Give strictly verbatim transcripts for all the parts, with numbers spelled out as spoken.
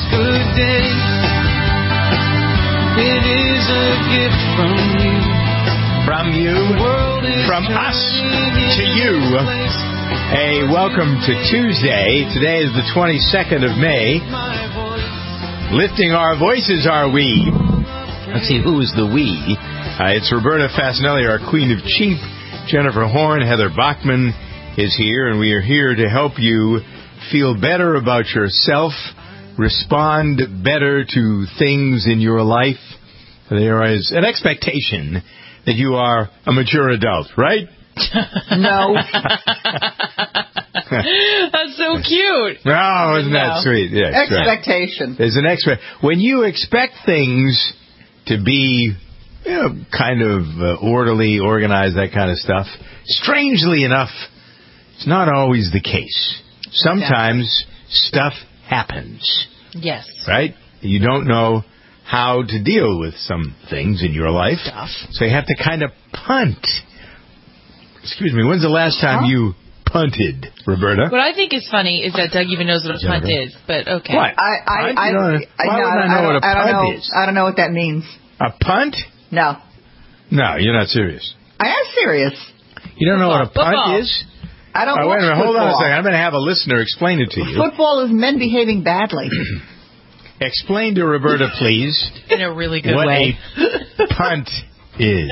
good day. It is a gift from you. From you, from us to you. Hey, welcome to Tuesday. Today is the twenty-second of May. Lifting our voices are we. Let's see, who is the we? Uh, it's Roberta Fasanelli, our Queen of Cheap. Jennifer Horn, Heather Bachman is here, and we are here to help you feel better about yourself, respond better to things in your life. There is an expectation that you are a mature adult, right? No. That's so cute. Oh, isn't that No. sweet? Yes, Expectation. right. There's an expect. When you expect things to be, you know, kind of uh, orderly, organized, that kind of stuff, strangely enough, it's not always the case. Sometimes stuff happens. Yes. Right? You don't know how to deal with some things in your life. Stuff. So you have to kind of punt. Excuse me, when's the last time Huh? you punted, Roberta? What I think is funny is that Doug even knows what a punt Jennifer. is, but okay. What? I, I, Punt? I, You don't- I, why no, would I know I what a don't, I don't punt know. is? I don't know what that means. A punt? No. No, you're not serious. I am serious. You don't know what a punt Football. is? I don't Oh, watch wait a minute, hold football. on a second. I'm going to have a listener explain it to you. Football is men behaving badly. Explain to Roberta, please, In a really good what way. a punt is.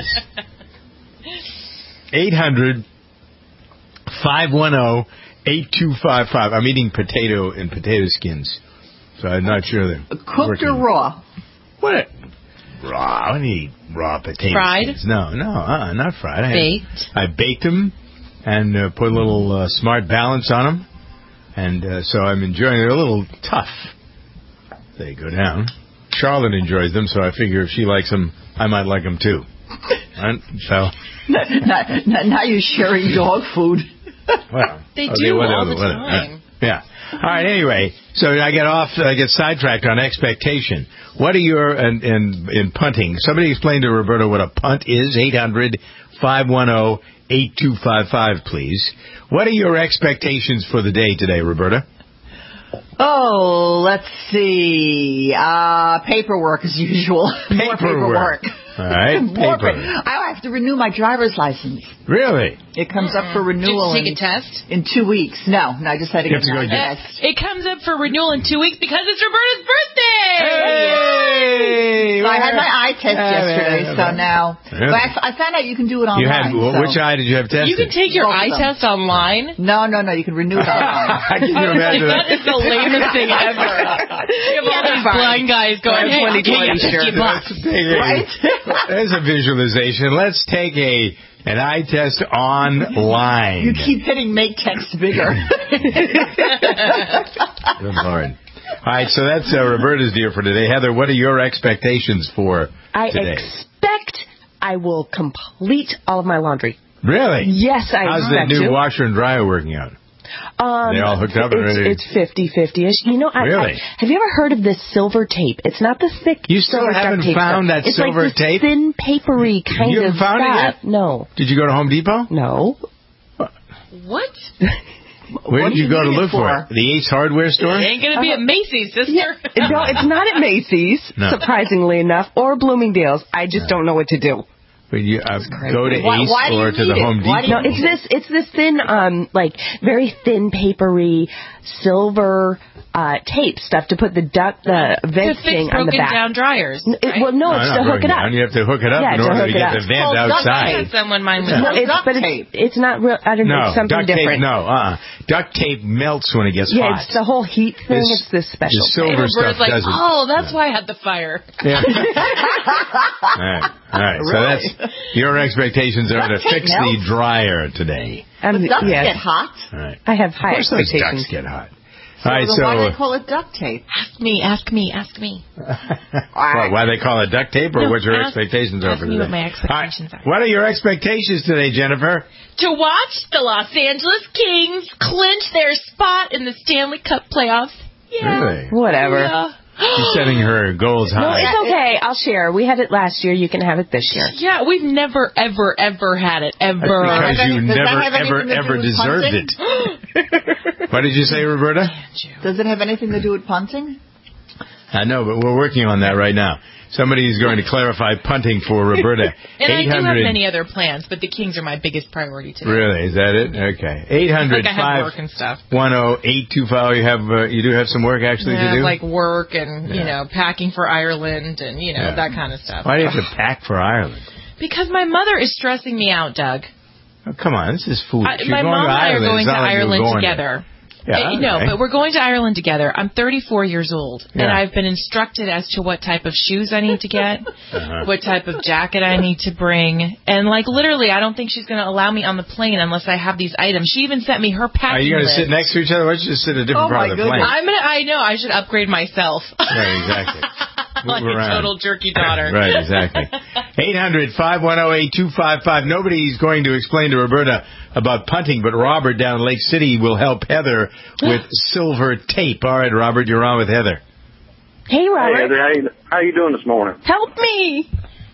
eight hundred, five one zero, eight two five five. I'm eating potato and potato skins, so I'm not sure they're Cooked working. or raw? What? Raw? I don't eat raw potato Fried? skins. No, no, uh, not fried. I Baked? I baked them and uh, put a little uh, Smart Balance on them, and uh, so I'm enjoying. They're a little tough. They go down. Charlotte enjoys them, so I figure if she likes them, I might like them too. Right? So, now, now now you're sharing dog food. well, They okay, do whatever, all the whatever. time. Yeah. All right. Anyway, so I get off. I get sidetracked on expectation. What are your in in, in punting? Somebody explain to Roberta what a punt is. eight hundred, five one zero, eight two five five, please. What are your expectations for the day today, Roberta? Oh, let's see. Uh, paperwork as usual. More paperwork. All right. More Paper. pa- I have to renew my driver's license. Really? It comes up for Did you renewal take in, a test? in two weeks. No, no, I just had to You get have to go an get- test. It comes up for renewal in two weeks because it's Roberta's birthday! Hey! So I had my eye test Uh, yesterday, uh, so now. Really? But I, I found out you can do it online. You had so. which eye did you have tested? You can take your Both of eye them. test online. No, no, no, you can renew it online. Can you imagine That is the lamest thing ever. You have all these blind guys going, hey, twenty twenty fifty shirt. bucks. Right? There's a visualization. Let's take a an eye test online. You keep hitting make text bigger. Good Lord. All right, so that's uh, Roberta's deal for today. Heather, what are your expectations for I today? expect I will complete all of my laundry. Really? Yes, I How's the expect new to. washer and dryer working out? Um, They all hooked up and it's, ready? It's fifty-fifty-ish. You know, I, Really? I, have you ever heard of this silver tape? It's not the thick You still silver haven't duct tape found stuff. that it's silver like this tape? thin, papery kind You of haven't found it stuff. yet? No. Did you go to Home Depot? No. What? Where What did do you you go to need it look for for? it? The Ace Hardware store? It ain't going to be at Macy's, sister. Yeah, no, it's not at Macy's, No. surprisingly enough, or Bloomingdale's. I just don't know what to do. When you uh, go to Why- Ace why do you or to need the it? Home Why do Depot? you No, it's this it's this thin, um, like very thin, papery, silver uh, tape stuff to put the duct, the To vent fix thing on the broken back. down dryers. N- it- right? well, no, No, it's not to hook broken it up. down. You have to hook it up Yeah, in to order hook to it get up. the It's vent called duct I outside. had someone mine was No, It's it's, duct but tape. it's, it's not real. I don't know. No, It's something duct different. tape, no. Uh-uh. Duct tape melts when it gets Yeah, hot. it's the whole heat thing. This- it's this special. the silver And stuff Roberta's like, doesn't. oh, that's why I had the fire. Yeah. all right, all right. So Really? that's your expectations are to Duct tape fix the melts? dryer today. Um, But ducts yes. get hot. All right. I have Of high course, those expectations. ducts get hot. So all right, then so why do they call it duct tape? Ask me, ask me, ask me. What, why they call it duct tape, or No, what your ask- expectations are ask for me today? what my expectations All right. are. What are your expectations today, Jennifer? To watch the Los Angeles Kings clinch their spot in the Stanley Cup playoffs. Yeah. Really? Whatever. Yeah. She's setting her goals No, high. it's okay. I'll share. We had it last year. You can have it this year. Yeah, we've never, ever, ever had it. Ever. Because Does you that never, have ever, anything to do ever with deserved punting? it. What did you say, Roberta? Does it have anything to do with punting? I know, but we're working on that right now. Somebody is going to clarify punting for Roberta. And I do have many other plans, but the Kings are my biggest priority today. Really? Is that it? Okay. eight hundred, like I have work and stuff. one oh eight two five. You have, uh, you do have some work actually yeah, to do? like work and, yeah. you know, packing for Ireland and, you know, yeah. that kind of stuff. Why do you have to pack for Ireland? Because my mother is stressing me out, Doug. Oh, come on, this is foolish. I, my mom and I are going to Ireland like together. Yeah, uh, no, okay. but we're going to Ireland together. I'm thirty-four years old, yeah. and I've been instructed as to what type of shoes I need to get, uh-huh. what type of jacket I need to bring, and like literally, I don't think she's going to allow me on the plane unless I have these items. She even sent me her packing list. Are you going to sit next to each other? Why don't you just sit a different oh part of the goodness. plane? I'm gonna. I know. I should upgrade myself. Right, exactly. like a around. total jerky daughter. Right, exactly. eight hundred, five one zero, eight two five five. Nobody's going to explain to Roberta about punting, but Robert down in Lake City will help Heather with silver tape. All right, Robert, you're on with Heather. Hey, Robert. Hey, Heather, how you, how you doing this morning? Help me.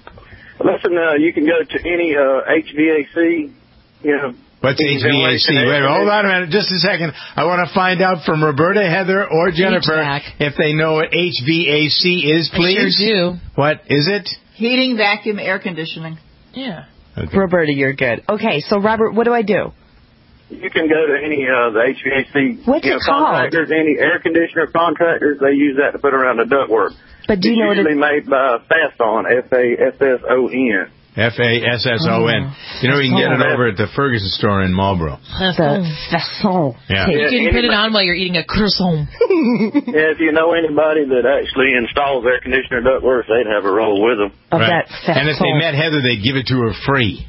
Listen, uh, you can go to any uh, H V A C, you know. What's H V A C? Wait, hold on a minute, just a second. I want to find out from Roberta, Heather, or Jennifer H V A C. if they know what H V A C is, please. I sure do. What is it? Heating, vacuum, air conditioning. Yeah. Okay. Roberta, you're good. Okay, so Robert, what do I do? You can go to any of uh, the H V A C What's you know, it called? contractors, any air conditioner contractors. They use that to put around the ductwork. But do you it's know what usually it? made by Fason, F A S S O N. F A S S O N. Oh. You know, you can get it over at the Ferguson store in Marlboro. The façon. Yeah. tape. You can Yeah, put it anybody- on while you're eating a croissant. Yeah, if you know anybody that actually installs air conditioner ductwork, they'd have a roll with them. Of Right. that façon. And if they met Heather, they'd give it to her free.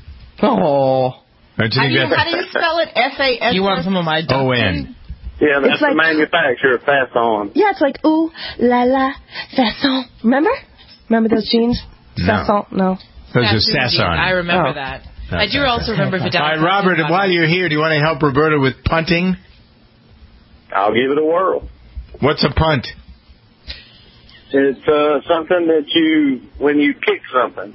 Oh. Don't you How do think you, that's how do you spell it? F A S S? You want some of my O N? Yeah, that's It's like- the manufacturer, Fason. Yeah, it's like ooh la la façon. Remember? Remember those jeans? No. Façon? No. Those are Sassoon jeans. Sasson. I remember Oh. that. No, I do Sasson. also remember the All right, Robert, while you're here, do you want to help Roberta with punting? I'll give it a whirl. What's a punt? It's uh, something that you, when you kick something.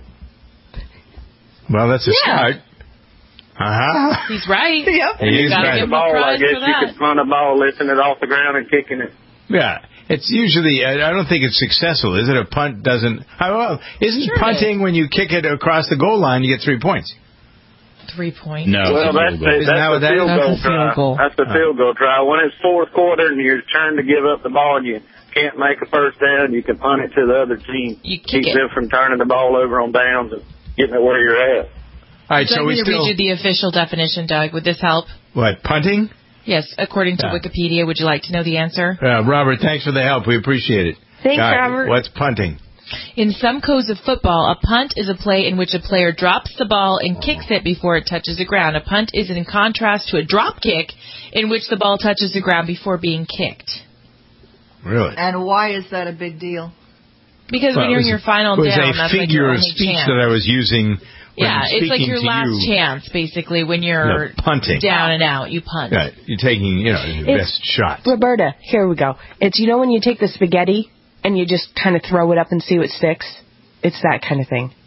Well, that's a Yeah. start. Uh-huh. He's right. Yep. He is Gotta right. give The him a ball, I prize guess for you that. could punt a ball, lifting it off the ground and kicking it. Yeah. It's usually, I I don't think it's successful, is it? A punt doesn't, I, well, isn't Sure punting when you kick it across the goal line, you get three points? Three points. No. Well, that's, the, Isn't that what that's that the field is? goal That's a field try. goal. That's the Oh. field goal try. When it's fourth quarter and your turn to give up the ball and you can't make a first down, you can punt it to the other team. You kick Keep it. them from turning the ball over on downs and getting it where you're at. All right, So so I'm we going to still, read you the official definition, Doug. Would this help? what, punting? Yes, according to Yeah. Wikipedia. Would you like to know the answer? Uh, Robert, thanks for the help. We appreciate it. Thanks, All right, Robert. what's punting? In some codes of football, a punt is a play in which a player drops the ball and kicks it before it touches the ground. A punt is in contrast to a drop kick in which the ball touches the ground before being kicked. Really? And why is that a big deal? Because Well, when you're it in was- your final it was down, a that's like figure your of only speech chance. that I was using when Yeah, it's like speaking your to last you. chance, basically, when you're No, punting. down and out. You punt. Right. You're taking, you know, your It's- best shot. Roberta, here we go. It's, you know when you take the spaghetti and you just kind of throw it up and see what sticks? It's that kind of thing.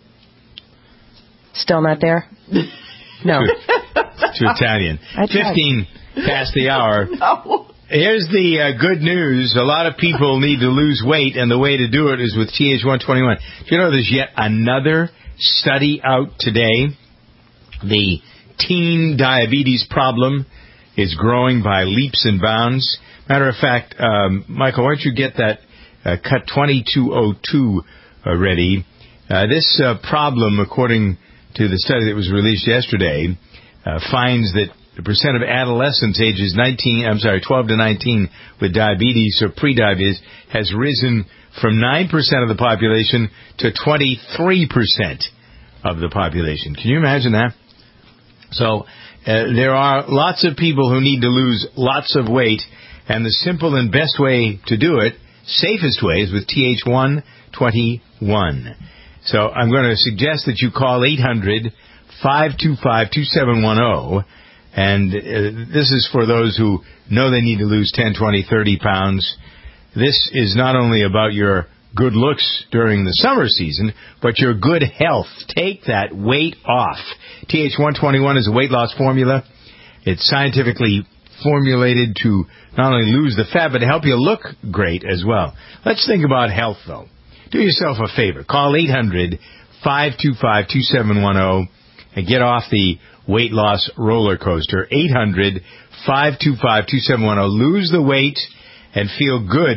Still not there? No. To Italian. I tried. fifteen past the hour. No. Here's the uh, good news. A lot of people need to lose weight, and the way to do it is with T H one twenty-one. Do you know there's yet another study out today? The teen diabetes problem is growing by leaps and bounds. Matter of fact, um, Michael, why don't you get that uh, cut twenty-two oh two uh, ready? Uh, this uh, problem, according to the study that was released yesterday, uh, finds that the percent of adolescents ages nineteen, I'm sorry, twelve to nineteen with diabetes or pre-diabetes has risen from nine percent of the population to twenty-three percent of the population. Can you imagine that? So uh, there are lots of people who need to lose lots of weight, and the simple and best way to do it, safest way, is with T H one twenty-one. So I'm going to suggest that you call eight hundred, five two five, two seven one zero, and uh, this is for those who know they need to lose ten, twenty, thirty pounds. This is not only about your good looks during the summer season, but your good health. Take that weight off. T H one twenty-one is a weight loss formula. It's scientifically formulated to not only lose the fat, but to help you look great as well. Let's think about health, though. Do yourself a favor. Call eight hundred, five two five, two seven one zero and get off the weight loss roller coaster. eight hundred, five two five, two seven one zero. Lose the weight and feel good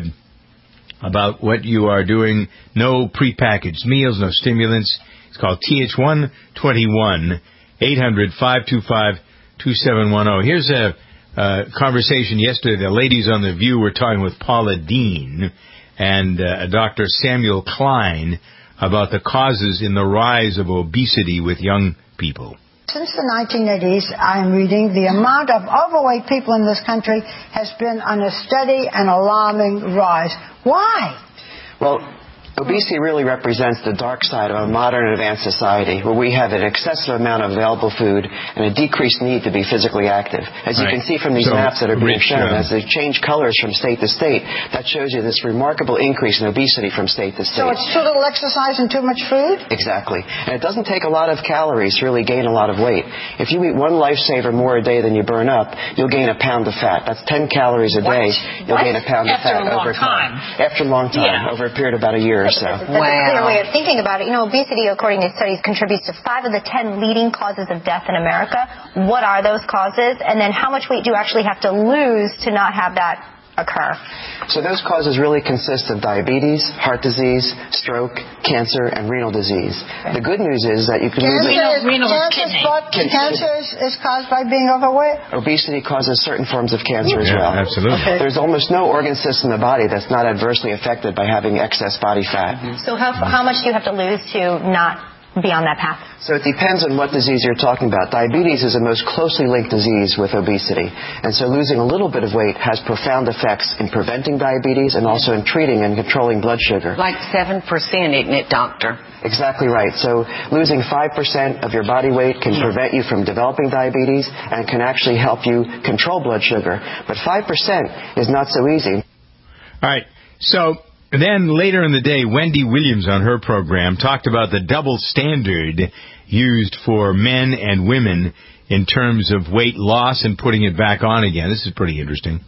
about what you are doing. No prepackaged meals, no stimulants. It's called T H one twenty-one. eight hundred, five two five, two seven one zero. Here's a uh, conversation yesterday. The ladies on The View were talking with Paula Dean and uh, Doctor Samuel Klein about the causes in the rise of obesity with young people. Since the nineteen eighties, I am reading, the amount of overweight people in this country has been on a steady and alarming rise. Why? Well, obesity really represents the dark side of a modern and advanced society where we have an excessive amount of available food and a decreased need to be physically active. As you right. can see from these so, maps that are being Rich, shown, um, as they change colors from state to state, that shows you this remarkable increase in obesity from state to state. So it's too little exercise and too much food? Exactly. And it doesn't take a lot of calories to really gain a lot of weight. If you eat one lifesaver more a day than you burn up, you'll gain a pound of fat. That's ten calories a day. What? You'll What? gain a pound After of fat a long over time. time. After a long time. Yeah. Over a period of about a year or so. Wow. Clear way of thinking about it. You know, obesity, according to studies, contributes to five of the ten leading causes of death in America. What are those causes? And then how much weight do you actually have to lose to not have that occur? So those causes really consist of diabetes, heart disease, stroke, cancer, and renal disease. The good news is that you can Cancer, lose is, renal is cancer, kidney. spot- Kidney. cancer is, is caused by being overweight? Obesity causes certain forms of cancer as Yeah, well. absolutely. Okay. There's almost no organ system in the body that's not adversely affected by having excess body fat. So how, how much do you have to lose to not be on that path? So it depends on what disease you're talking about. Diabetes is the most closely linked disease with obesity. And so losing a little bit of weight has profound effects in preventing diabetes and also in treating and controlling blood sugar. Like seven percent, isn't it, doctor? Exactly right. So losing five percent of your body weight can prevent you from developing diabetes and can actually help you control blood sugar. But five percent is not so easy. All right. So then later in the day, Wendy Williams on her program talked about the double standard used for men and women in terms of weight loss and putting it back on again. This is pretty interesting.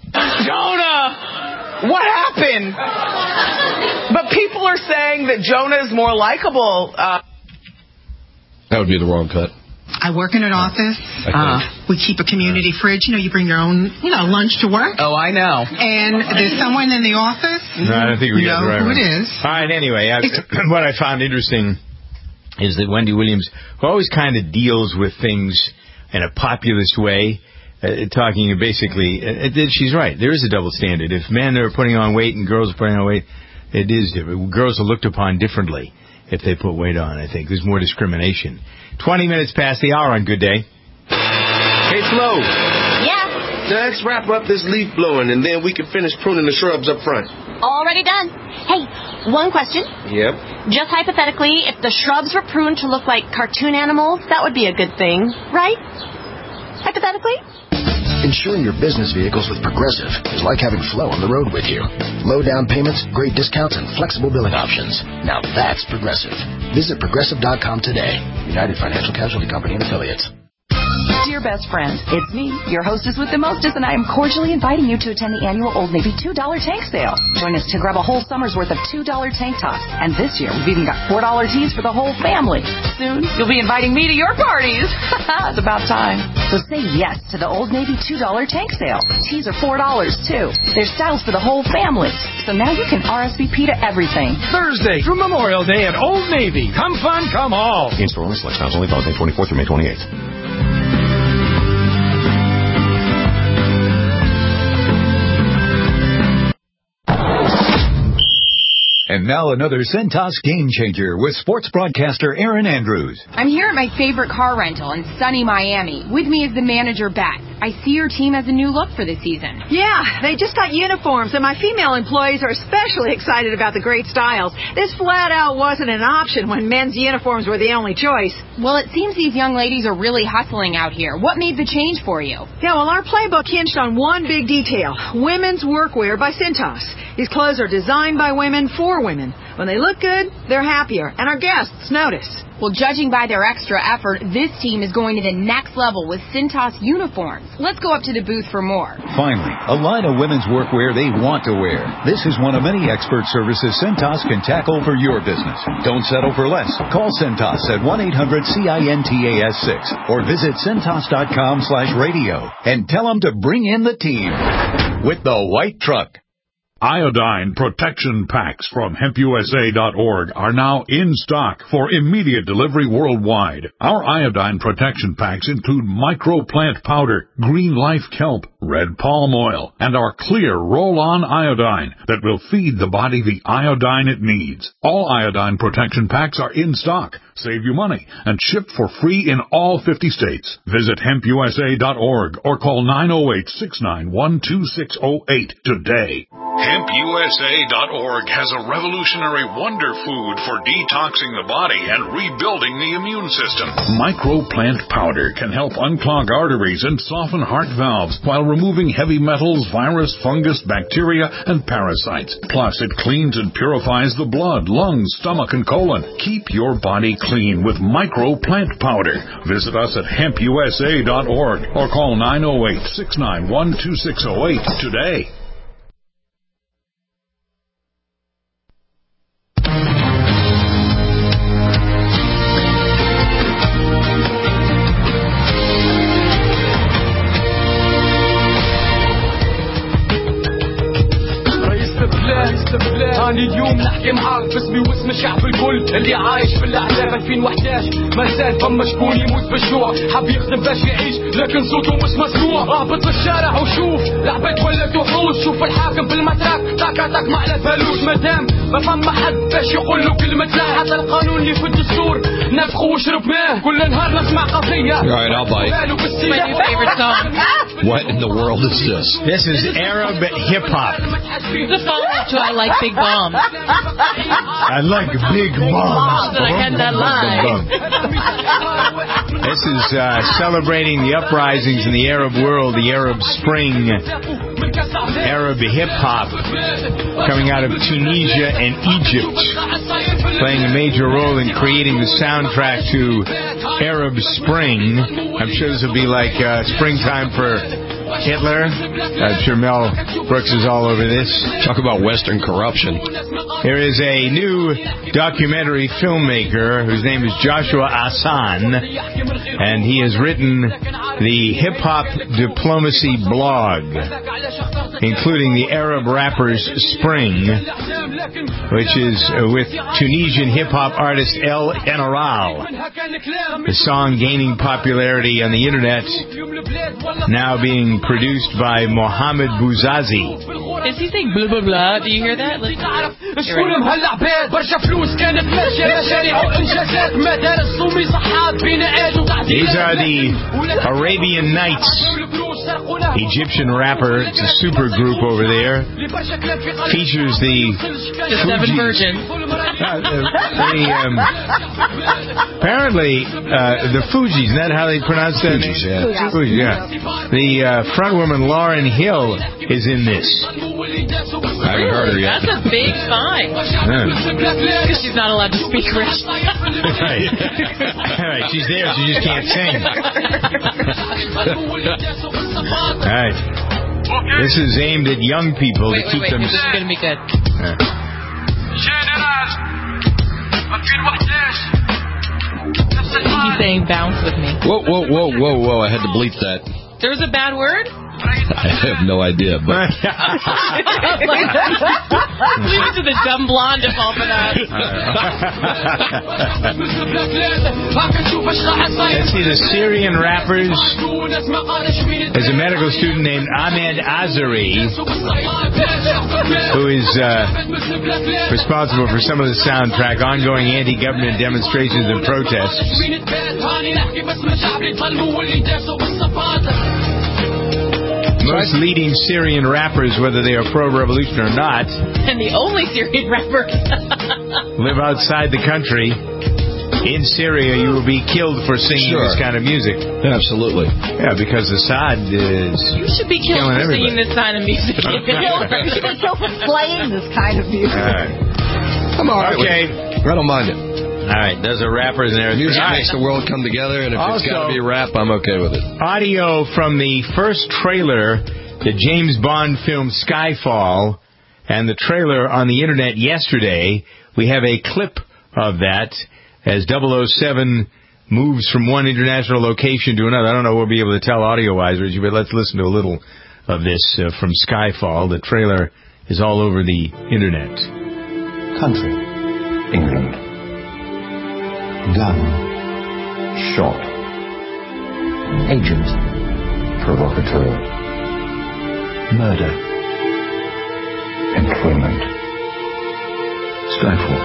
Jonah! What happened? But people are saying that Jonah is more likable. Uh, that would be the wrong cut. I work in an office. Uh, we keep a community fridge. You know, you bring your own, you know, lunch to work. oh, I know. And there's someone in the office. No, I don't think we got know the right who one. it is. All right, anyway, I, what I found interesting is that Wendy Williams, who always kind of deals with things in a populist way, uh, talking basically, uh, she's right. There is a double standard. If men are putting on weight and girls are putting on weight, it is different. Girls are looked upon differently if they put weight on, I think. There's more discrimination. twenty minutes past the hour on Good Day. Hey, Flo. Yeah. Now let's wrap up this leaf blowing, and then we can finish pruning the shrubs up front. Already done. Hey, one question. Yep. Just hypothetically, if the shrubs were pruned to look like cartoon animals, that would be a good thing, right? Hypothetically? Insuring your business vehicles with Progressive is like having Flo on the road with you. Low down payments, great discounts, and flexible billing options. Now that's Progressive. Visit Progressive dot com today. United Financial Casualty Company and Affiliates. Dear best friend, it's me, your hostess with the mostest, and I am cordially inviting you to attend the annual Old Navy two dollar tank sale. Join us to grab a whole summer's worth of two dollar tank tops. And this year, we've even got four dollar tees for the whole family. Soon, you'll be inviting me to your parties. It's about time. So say yes to the Old Navy two dollar tank sale. Tees are four dollars, too. There's styles for the whole family. So now you can R S V P to everything. Thursday through Memorial Day at Old Navy. Come fun, come all. In-store only, select styles only, valid May twenty-fourth through May twenty-eighth. And now another Centos game changer with sports broadcaster Aaron Andrews. I'm here at my favorite car rental in sunny Miami. With me is the manager, Beth. I see your team has a new look for this season. Yeah, they just got uniforms, and my female employees are especially excited about the great styles. This flat out wasn't an option when men's uniforms were the only choice. Well, it seems these young ladies are really hustling out here. What made the change for you? Yeah, well, our playbook hinged on one big detail: women's workwear by Centos. These clothes are designed by women for women. When they look good, they're happier, and our guests notice. Well, judging by their extra effort, this team is going to the next level with Cintas uniforms. Let's go up to the booth for more. Finally, a line of women's workwear they want to wear. This is one of many expert services Cintas can tackle for your business. Don't settle for less. Call Cintas at one eight hundred C I N T A S six or visit Cintas.com slash radio and tell them to bring in the team with the white truck. Iodine protection packs from hemp U S A dot org are now in stock for immediate delivery worldwide. Our iodine protection packs include microplant powder, green life kelp, red palm oil, and our clear roll-on iodine that will feed the body the iodine it needs. All iodine protection packs are in stock. Save you money and shipped for free in all fifty states. Visit hemp U S A dot org or call nine oh eight, six nine one, two six oh eight today. hemp U S A dot org has a revolutionary wonder food for detoxing the body and rebuilding the immune system. Microplant powder can help unclog arteries and soften heart valves while removing heavy metals, virus, fungus, bacteria, and parasites. Plus, it cleans and purifies the blood, lungs, stomach, and colon. Keep your body clean with Microplant powder. Visit us at hemp U S A dot org or call nine oh eight, six nine one, two six oh eight today. هاني اليوم نحكي معاك باسمي واسم الشعب الكل اللي عايش في الاحزاب ألفين وأحد عشر ما زال فما شكون يموت بالجوع حاب يخدم باش يعيش لكن صوته مش مسموع اهبط للشارع وشوف العباد ولات وحوش شوف الحاكم في المتراك تاك تاك ما على بالوش مادام ما فما حد باش يقول له كلمة لا حتى القانون اللي في الدستور نفخه وشرب ماه كل نهار نسمع قضية. All right, I'll bite. My new favorite song. What in the world is this? This is Arab hip hop. It's a follow-up to I Like Big Bombs. I like big bombs. That I cannot lie. This is uh, celebrating the uprisings in the Arab world, the Arab Spring, Arab hip hop coming out of Tunisia and Egypt, playing a major role in creating the soundtrack to Arab Spring. I'm sure this will be like uh, springtime for Hitler. I'm sure Mel Brooks is all over this. Talk about Western corruption. There is a new documentary filmmaker whose name is Joshua Hassan, and he has written the Hip Hop Diplomacy blog, including the Arab Rappers Spring, which is with Tunisian hip-hop artist El General. The song gaining popularity on the internet, now being produced by Mohammed Bouzazi. Is he saying blah, blah, blah? Do you hear that? Listen. These are the Arabian Nights, Egyptian rapper. It's a super group over there. Features the, the Seven Virgins. Uh, the, um, apparently, uh, the Fugees, isn't that how they pronounce that? Fugees, yeah. Fugees, yeah. The uh, front woman, Lauryn Hill, is in this. I haven't heard her yet. That's a big find. Because she's not allowed to speak French. Right. Right. She's there, she just can't sing. All right. This is aimed at young people wait, to keep wait, wait, them. This is going to be good. Yeah. He's saying bounce with me. Whoa, whoa, whoa, whoa, whoa. I had to bleep that. There was a bad word? I have no idea, but... Leave it to the dumb blonde to fall for that. Let's see, the Syrian rappers. There's a medical student named Ahmed Azari, who is uh, responsible for some of the soundtrack, ongoing anti-government demonstrations and protests. Most leading Syrian rappers, whether they are pro-revolution or not, and the only Syrian rapper, live outside the country. In Syria, you will be killed for singing sure. this kind of music. Absolutely. Yeah, because Assad is You should be killed for everybody. singing this kind of music. Killed for playing this kind of music. All right. I'm all right Okay. with it. I don't mind it. All right, those are rappers and everything. Music All makes right. the world come together, and if Also, it's got to be rap, I'm okay with it. Audio from the first trailer, the James Bond film Skyfall, and the trailer on the internet yesterday. We have a clip of that as double oh seven moves from one international location to another. I don't know what we'll be able to tell audio-wise, Richie, but let's listen to a little of this uh, from Skyfall. The trailer is all over the internet. Country, England. Gun, shot. Agent, provocateur. Murder, employment. Skyfall.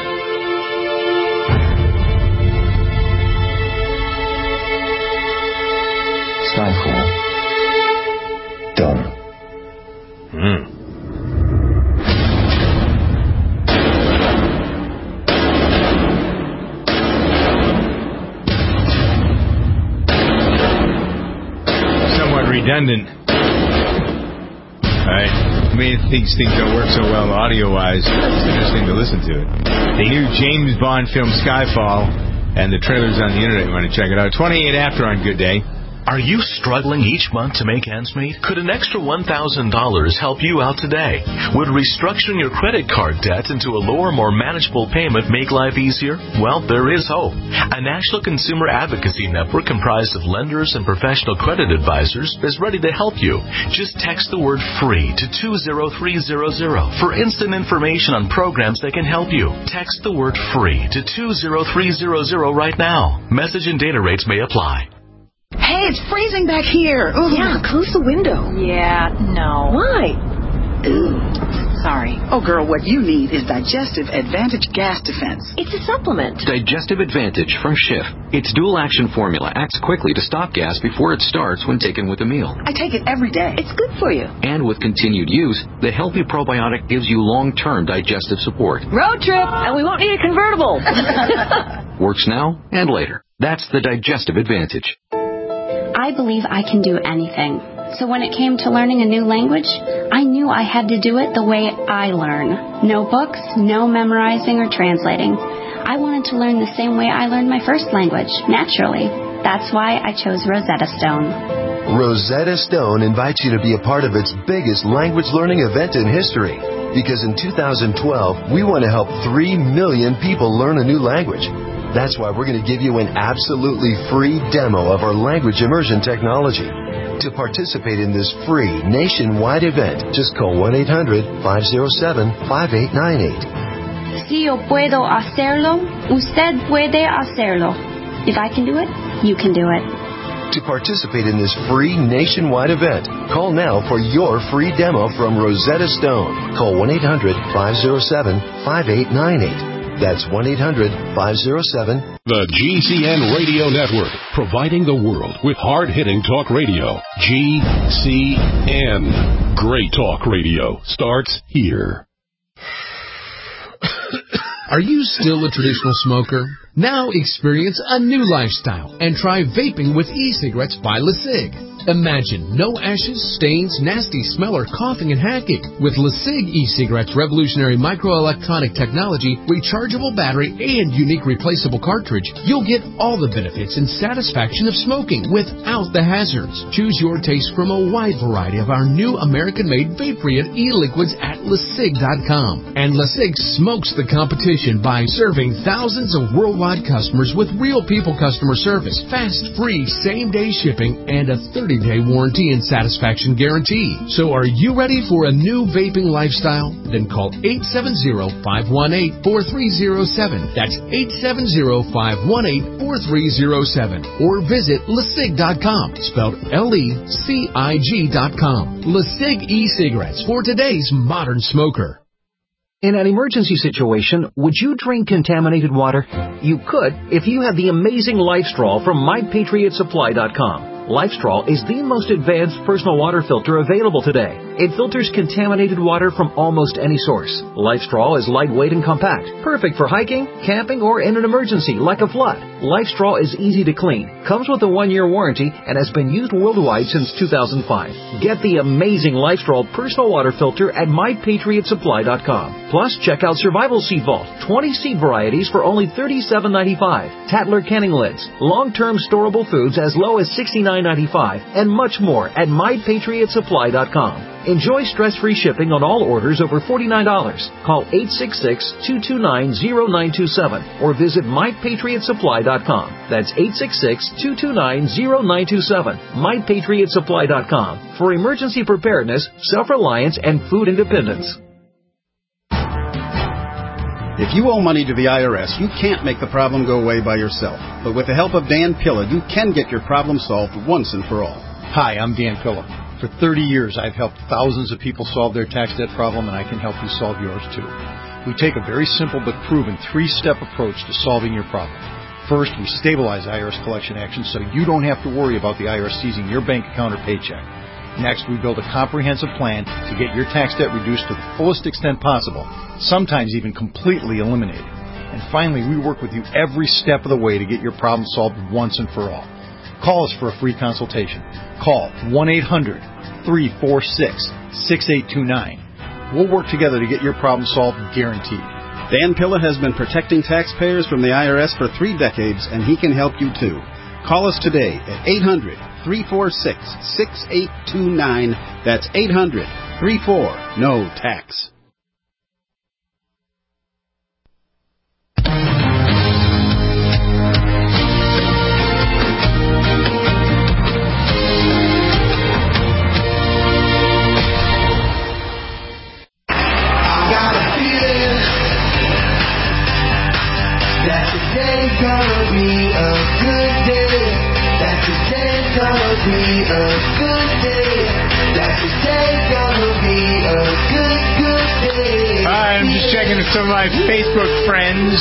Skyfall. Done. Hmm. Redundant. Right? I mean, these things don't work so well audio-wise. It's interesting to listen to it. The new James Bond film Skyfall, and the trailer's on the internet. You want to check it out. twenty-eight after on Good Day. Are you struggling each month to make ends meet? Could an extra one thousand dollars help you out today? Would restructuring your credit card debt into a lower, more manageable payment make life easier? Well, there is hope. A national consumer advocacy network comprised of lenders and professional credit advisors is ready to help you. Just text the word FREE to two zero three zero zero for instant information on programs that can help you. Text the word FREE to two zero three zero zero right now. Message and data rates may apply. Hey, it's freezing back here. Ooh. Yeah, close the window. Yeah, no. Why? Ooh. Sorry. Oh, girl, what you need is Digestive Advantage Gas Defense. It's a supplement. Digestive Advantage from Schiff. Its dual-action formula acts quickly to stop gas before it starts when taken with a meal. I take it every day. It's good for you. And with continued use, the Healthy Probiotic gives you long-term digestive support. Road trip, and we won't need a convertible. Works now and later. That's the Digestive Advantage. I believe I can do anything. So when it came to learning a new language, I knew I had to do it the way I learn. No books, no memorizing or translating. I wanted to learn the same way I learned my first language, naturally. That's why I chose Rosetta Stone. Rosetta Stone invites you to be a part of its biggest language learning event in history. Because in two thousand twelve, we want to help three million people learn a new language. That's why we're going to give you an absolutely free demo of our language immersion technology. To participate in this free nationwide event, just call one eight hundred five oh seven five eight nine eight. Si yo puedo hacerlo, usted puede hacerlo. If I can do it, you can do it. To participate in this free nationwide event, call now for your free demo from Rosetta Stone. Call one eight hundred five oh seven five eight nine eight. That's one eight hundred five oh seven. The G C N Radio Network, providing the world with hard-hitting talk radio. G C N. Great talk radio starts here. Are you still a traditional smoker? Now experience a new lifestyle and try vaping with e-cigarettes by LeSig. Imagine no ashes, stains, nasty smell, or coughing and hacking. With LeSig e-cigarettes' revolutionary microelectronic technology, rechargeable battery, and unique replaceable cartridge, you'll get all the benefits and satisfaction of smoking without the hazards. Choose your taste from a wide variety of our new American-made Vaporeon e-liquids at LeSig dot com. And LeSig smokes the competition by serving thousands of worldwide customers with real people customer service, fast, free, same-day shipping, and a thirty-day warranty and satisfaction guarantee. So are you ready for a new vaping lifestyle? Then call eight seven zero five one eight four three zero seven. That's eight seven zero five one eight four three zero seven. Or visit LeSig dot com, spelled L E C I G dot com. LeSig e-cigarettes for today's modern smoker. In an emergency situation, would you drink contaminated water? You could if you had the amazing LifeStraw from My Patriot Supply dot com. LifeStraw is the most advanced personal water filter available today. It filters contaminated water from almost any source. LifeStraw is lightweight and compact, perfect for hiking, camping, or in an emergency like a flood. LifeStraw is easy to clean, comes with a one-year warranty, and has been used worldwide since two thousand five. Get the amazing LifeStraw personal water filter at my patriot supply dot com. Plus, check out Survival Seed Vault, twenty seed varieties for only thirty-seven ninety-five. Tattler canning lids, long-term storable foods as low as sixty-nine ninety-five, and much more at my patriot supply dot com. Enjoy stress-free shipping on all orders over forty-nine dollars. Call eight six six, two two nine, zero nine two seven or visit my patriot supply dot com. That's eight six six, two two nine, zero nine two seven. my patriot supply dot com for emergency preparedness, self-reliance, and food independence. If you owe money to the I R S, you can't make the problem go away by yourself. But with the help of Dan Pilla, you can get your problem solved once and for all. Hi, I'm Dan Pilla. For thirty years, I've helped thousands of people solve their tax debt problem, and I can help you solve yours too. We take a very simple but proven three-step approach to solving your problem. First, we stabilize I R S collection actions so you don't have to worry about the I R S seizing your bank account or paycheck. Next, we build a comprehensive plan to get your tax debt reduced to the fullest extent possible, sometimes even completely eliminated. And finally, we work with you every step of the way to get your problem solved once and for all. Call us for a free consultation. Call one eight hundred, three four six, six eight two nine. We'll work together to get your problem solved, guaranteed. Dan Pilla has been protecting taxpayers from the I R S for three decades, and he can help you too. Call us today at eight hundred, three four six, six eight two nine. That's eight hundred, three four, N O tax. Gonna be a good day. That today's gonna be a good day. That today's gonna be a good, good day. Hi, I'm just checking with some of my Facebook friends.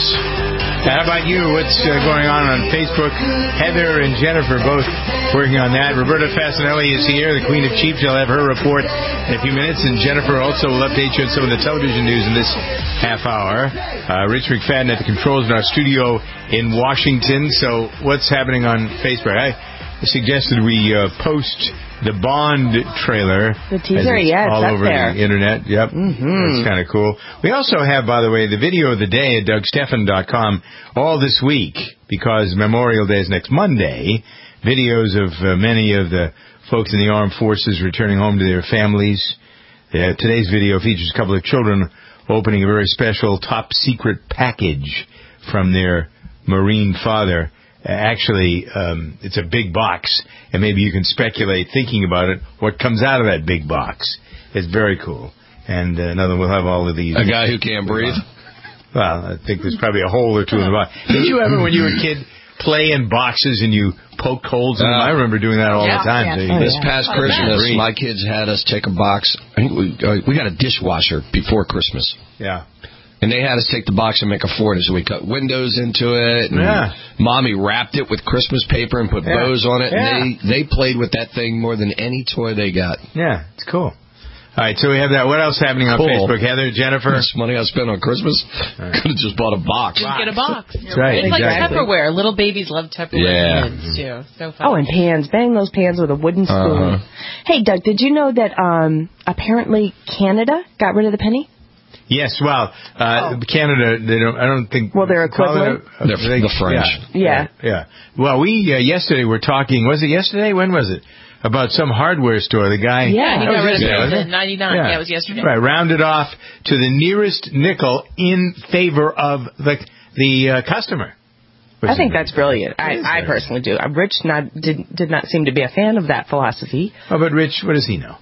How about you? What's uh, going on on Facebook? Heather and Jennifer both working on that. Roberta Fasanelli is here, the Queen of Cheap. She'll have her report in a few minutes. And Jennifer also will update you on some of the television news in this half hour. Uh, Rich McFadden at the controls in our studio in Washington. So what's happening on Facebook? I suggested we uh, post the Bond trailer. The teaser, yeah, it's all up over there. the internet. Yep, mm-hmm. That's kind of cool. We also have, by the way, the video of the day at Doug Stephan dot com all this week, because Memorial Day is next Monday. Videos of uh, many of the folks in the armed forces returning home to their families. Uh, today's video features a couple of children opening a very special top-secret package from their Marine father. Actually, um, it's a big box, and maybe you can speculate, thinking about it, what comes out of that big box. It's very cool. And uh, another, we'll have all of these. A guy who can't breathe? Well, I think there's probably a hole or two in the box. Did you ever, when you were a kid, play in boxes and you poked holes in them? I remember doing that all yeah, the time. Yeah. This past oh, Christmas, my kids had us take a box. I think we, uh, we got a dishwasher before Christmas. Yeah. And they had us take the box and make a fort, so we cut windows into it. And yeah. Mommy wrapped it with Christmas paper and put yeah. bows on it. Yeah. And they, they played with that thing more than any toy they got. Yeah, it's cool. All right, so we have that. What else happening on cool. Facebook? Heather, Jennifer? How much money I spent on Christmas? Right. Could have just bought a box. Just get a box. That's right. It's exactly. like Tupperware. Little babies love Tupperware yeah. kids, too. So fun. Oh, and pans. Bang those pans with a wooden spoon. Uh-huh. Hey, Doug, did you know that um, apparently Canada got rid of the penny? Yes, well, uh, oh. Canada, they don't, I don't think... Well, they're equivalent. A, a, they're they, the French. Yeah. Yeah. yeah. Well, we, uh, yesterday were talking, was it yesterday? When was it? About some hardware store. The guy... Yeah, he got rid of it in ninety-nine. Yeah. yeah, it was yesterday. Right, rounded off to the nearest nickel in favor of the the uh, customer. I think that's brilliant. I, I personally do. Rich not, did, did not seem to be a fan of that philosophy. Oh, but Rich, what does he know?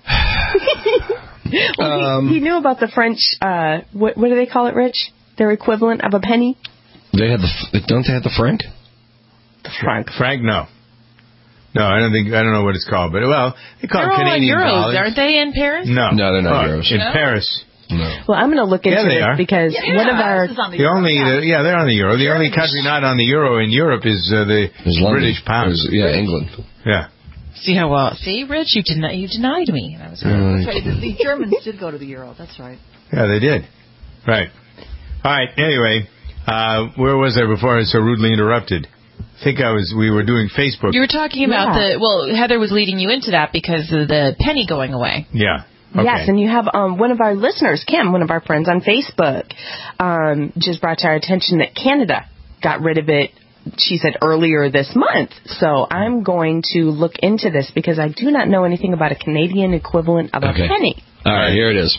well, um, he, he knew about the French, uh, what, what do they call it, Rich? Their equivalent of a penny? They have the, don't they have the franc? The franc. Franc, no. No, I don't think, I don't know what it's called, but well, they call they're it Canadian all euros, dollars. Aren't they in Paris? No. No, they're not oh, euros. In no? Paris. No. Well, I'm going to look into yeah, they this are. because yeah, one of our... The, the only, the, yeah, they're on the euro. The only country not on the euro in Europe is uh, the London. British pound. There's, yeah, England. Yeah. See how well? See, Rich, you denied you denied me. That was right. That's right. The, the Germans did go to the euro. That's right. Yeah, they did. Right. All right. Anyway, uh, where was I before I was so rudely interrupted? I think I was. We were doing Facebook. You were talking about yeah. the. Well, Heather was leading you into that because of the penny going away. Yeah. Okay. Yes, and you have um, one of our listeners, Kim, one of our friends on Facebook, um, just brought to our attention that Canada got rid of it, she said, earlier this month. So I'm going to look into this because I do not know anything about a Canadian equivalent of okay. a penny. All right, here it is.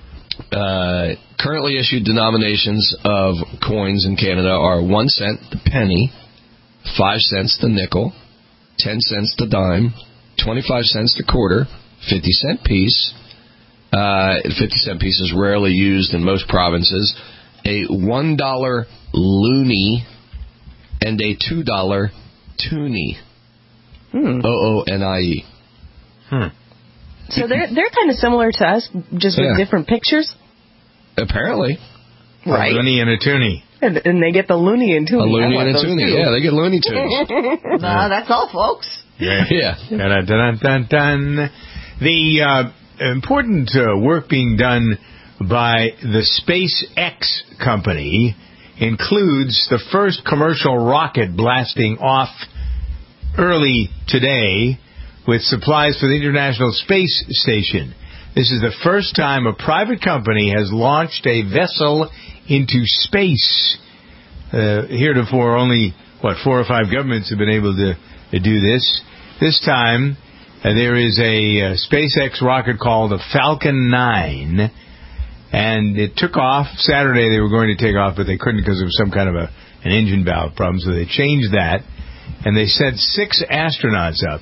Uh, currently issued denominations of coins in Canada are one cent the penny, five cents the nickel, ten cents the dime, twenty-five cents the quarter, fifty cent piece. Uh, fifty cent piece is rarely used in most provinces. A one dollar loonie and a two dollar toonie. Hmm. O O N I E. Hmm. So they're they're kind of similar to us, just with yeah. different pictures. Apparently. Right. A loonie and a toonie. And, and they get the loony and toonie. A loony and a toonie. Yeah, they get loony tunes. No, that's all, folks. Yeah. yeah. Dun, dun, dun, dun. The uh, important uh, work being done by the SpaceX company includes the first commercial rocket blasting off early today with supplies for the International Space Station. This is the first time a private company has launched a vessel into space. Uh, heretofore, only, what, four or five governments have been able to, to do this. This time, uh, there is a uh, SpaceX rocket called the Falcon nine, and it took off. Saturday they were going to take off, but they couldn't because of some kind of a an engine valve problem, so they changed that, and they sent six astronauts up.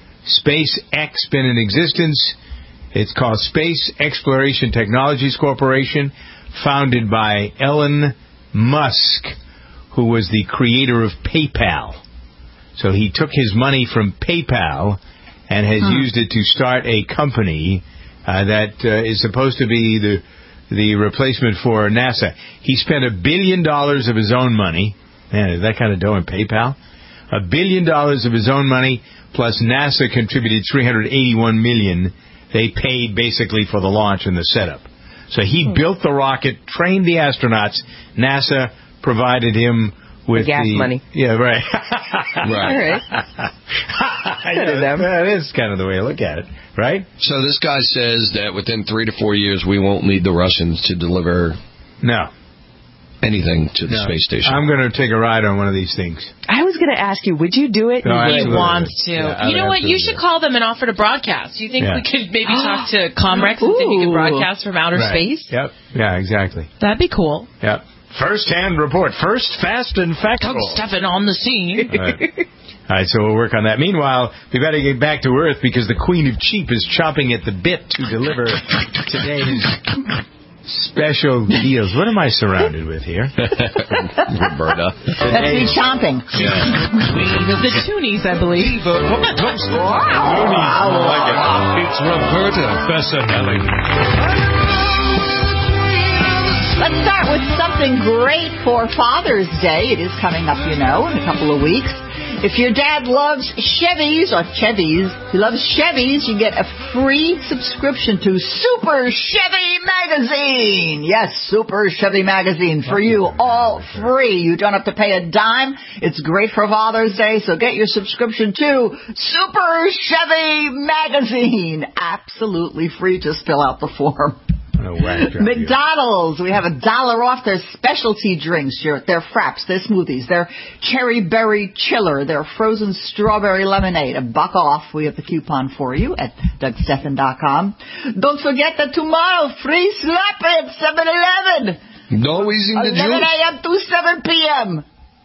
SpaceX been in existence. It's called Space Exploration Technologies Corporation, founded by Elon Musk, who was the creator of PayPal. So he took his money from PayPal and has hmm. used it to start a company uh, that uh, is supposed to be the the replacement for NASA. He spent a billion dollars of his own money. Man, is that kind of dough in PayPal? A billion dollars of his own money, plus NASA contributed three hundred eighty-one million dollars. They paid basically for the launch and the setup. So he hmm. built the rocket, trained the astronauts. NASA provided him with the gas the, money. Yeah, right. right. Good of them. That is kind of the way I look at it, right? So this guy says that within three to four years we won't need the Russians to deliver no anything to the no. space station. I'm going to take a ride on one of these things. I was going to ask you, would you do it? No, he absolutely. wants to. Yeah, you know what? You should call them and offer to broadcast. Do you think yeah. we could maybe talk to Comrex and see if you could broadcast from outer right. space? Yep. Yeah, exactly. That'd be cool. Yep. First-hand report. First, fast, and factual. Doug Stephan on the scene. All right. All right, so we'll work on that. Meanwhile, we've got to get back to Earth because the Queen of Cheap is chomping at the bit to deliver today's special deals. What am I surrounded with here? Roberta. That's me chomping. Yeah. The Toonies, I believe. Wow. Like it. It's Roberta Bessanelli. Let's start with something great for Father's Day. It is coming up, you know, in a couple of weeks. If your dad loves Chevys or Chevys, he loves Chevys, you get a free subscription to Super Chevy Magazine. Yes, Super Chevy Magazine for you, all free. You don't have to pay a dime. It's great for Father's Day, so get your subscription to Super Chevy Magazine. Absolutely free. Just fill out the form. McDonald's, we have a dollar off their specialty drinks, your, their fraps, their smoothies, their cherry berry chiller, their frozen strawberry lemonade. A buck off. We have the coupon for you at Doug Stephan dot com. Don't forget that tomorrow, free slap at seven eleven. No easy to do. eleven a.m. to seven p.m.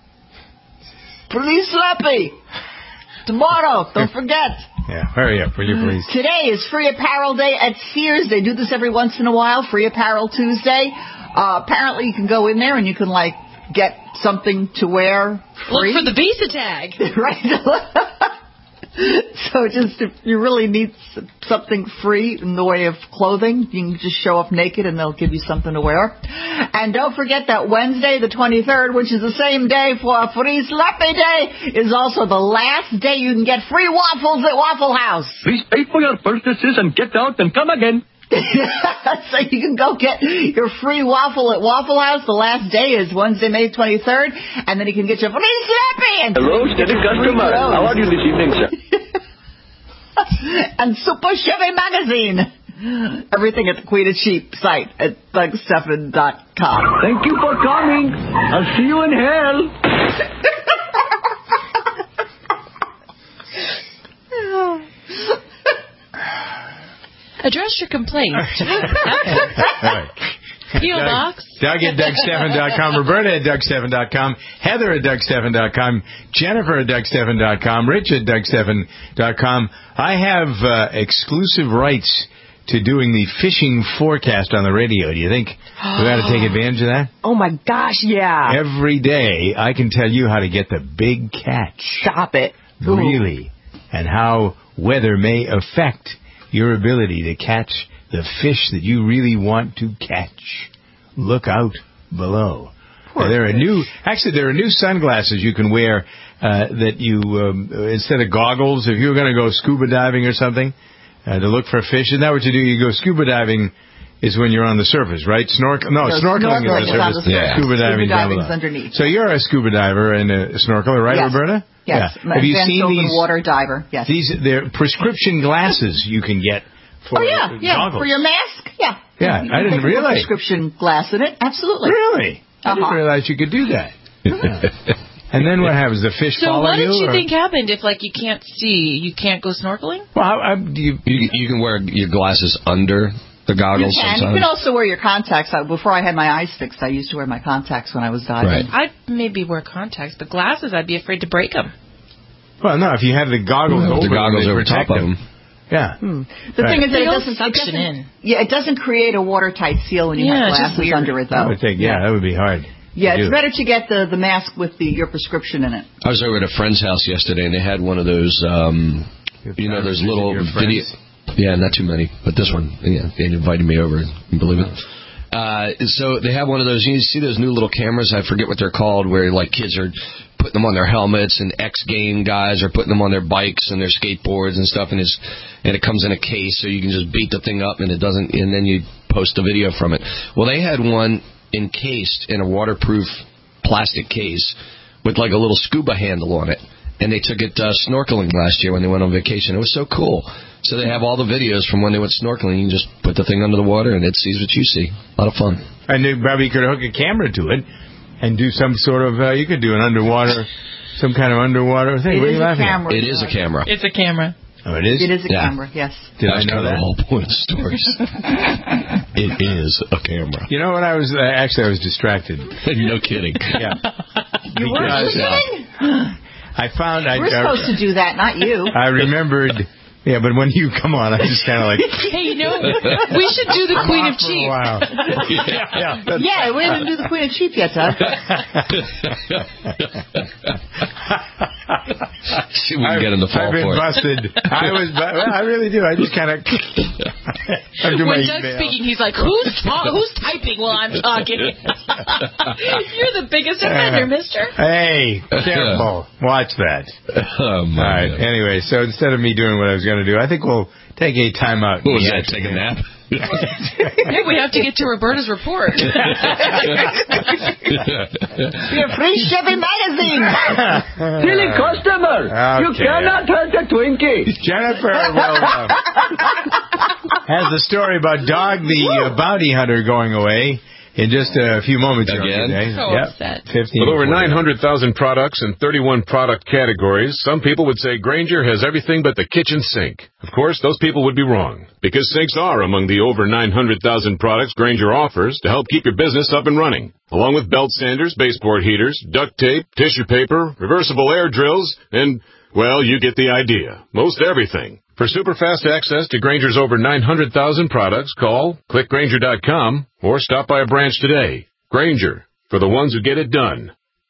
Free slappy. Tomorrow, don't forget. Yeah, hurry up, will you please? Today is Free Apparel Day at Sears. They do this every once in a while, Free Apparel Tuesday. Uh, apparently you can go in there and you can, like, get something to wear free. Look for the Visa tag. Right. So just if you really need something free in the way of clothing, you can just show up naked and they'll give you something to wear. And don't forget that Wednesday, the twenty-third, which is the same day for Free Slappy Day, is also the last day you can get free waffles at Waffle House. Please pay for your purchases and get out and come again. So you can go get your free waffle at Waffle House. The last day is Wednesday, May twenty-third, and then you can get your free Slappy. And Hello, steady customer. How are you this evening, sir? And Super Chevy Magazine. Everything at the Queen of Cheap site at Doug Stephan dot com. Thank you for coming. I'll see you in hell. Address your complaint. P O Box. Doug at Doug Stephan dot com, Roberta at Doug Stephan dot com, Heather at Doug Stephan dot com, Jennifer at Doug Stephan dot com, Rich at Doug Stephan dot com. I have uh, exclusive rights to doing the fishing forecast on the radio. Do you think we got to take advantage of that? Oh, my gosh, yeah. Every day I can tell you how to get the big catch. Stop it. Really. And how weather may affect your ability to catch the fish that you really want to catch. Look out below. Poor there are fish. new, actually, there are new sunglasses you can wear uh, that you, um, instead of goggles, if you're going to go scuba diving or something uh, to look for fish, isn't that what you do? You go scuba diving is when you're on the surface, right? Snorkel? No, No, snorkeling, snorkeling is is on on the the surface. surface. Scuba diving Scuba is diving's below. underneath. So you're a scuba diver and a snorkeler, right, Yes. Roberta? Yes. Yeah. Have you Advanced seen open these? water diver. Yes. These they're prescription glasses you can get for oh yeah, yeah. goggles. For your mask. Yeah. Yeah, You I can didn't put a realize. prescription glass in it. Absolutely. Really? I didn't Uh-huh. realize you could do that. Yeah. And then what happens? The fish So follow what did you or? think happened if, like, you can't see, you can't go snorkeling? Well, how, how, do you, You, you can wear your glasses under the You goggles can. sometimes. You can also wear your contacts. I- Before I had my eyes fixed, I used to wear my contacts when I was diving. Right. I'd maybe wear contacts, but glasses, I'd be afraid to break them. well, no, if you have the goggles Yeah, over, with the goggles they over protect top of them. them. Yeah. Hmm. The Right. thing is that They it all doesn't, it suction doesn't- in. Yeah, it doesn't create a watertight seal when you Yeah, have it's just glasses weird. under it, I though. would think, yeah, that would be hard. Yeah, to it's do. better to get the, the mask with the your prescription in it. I was over at a friend's house yesterday, and they had one of those, um, you know, those little Your video. friends? Yeah, not too many, but this one, yeah, they invited me over. Can you believe it? Uh, so they have one of those. You see those new little cameras? I forget what they're called, where like kids are putting them on their helmets, and X game guys are putting them on their bikes and their skateboards and stuff. And it's and it comes in a case, so you can just beat the thing up, and it doesn't. And then you post a video from it. Well, they had one encased in a waterproof plastic case with like a little scuba handle on it. And they took it uh, snorkeling last year when they went on vacation. It was so cool. So they have all the videos from when they went snorkeling. You can just put the thing under the water and it sees what you see. A lot of fun. And you probably could hook a camera to it and do some sort of, uh, you could do an underwater, some kind of underwater thing. It what are is you a laughing camera. It is a camera. It's a camera. at? Oh, it is? It is a Yeah. camera, yes. Did That's I know kind of that? the whole point of the stories. It is a camera. You know what? I was, uh, actually, I was distracted. No kidding. Yeah. You were Because, uh, listening? I found I. We're supposed uh, to do that, not you. I remembered. Yeah, but when you come on, I just kind of like. Hey, you know, we should do the Queen of Cheap. Wow. Yeah, yeah. That's Yeah, we didn't do the Queen of Cheap yet, Doug. See, we can get in the fall I've been for it. busted. I was. bu- well, I really do. I just kind of. I do my When Doug's email. speaking, he's like, "Who's ta- who's typing while I'm talking?" You're the biggest offender, Mister. Hey, careful. Watch that. Oh, my All right. God. Anyway, so instead of me doing what I was going to do, I think we'll take a time out. What was that? Take a nap? Hey, we have to get to Roberta's report. Your free Chevy magazine. Silly customer! You Okay. cannot hurt a Twinkie! Jennifer will, uh, has the story about Dog the uh, bounty hunter going away in just a few moments. here Again? today. So Yep. upset. fifteen. With over nine hundred thousand products and thirty-one product categories, some people would say Grainger has everything but the kitchen sink. Of course, those people would be wrong, because sinks are among the over nine hundred thousand products Grainger offers to help keep your business up and running, along with belt sanders, baseboard heaters, duct tape, tissue paper, reversible air drills, and, well, you get the idea. Most everything. For super fast access to Grainger's over nine hundred thousand products, call, click Grainger dot com, or stop by a branch today. Grainger, for the ones who get it done.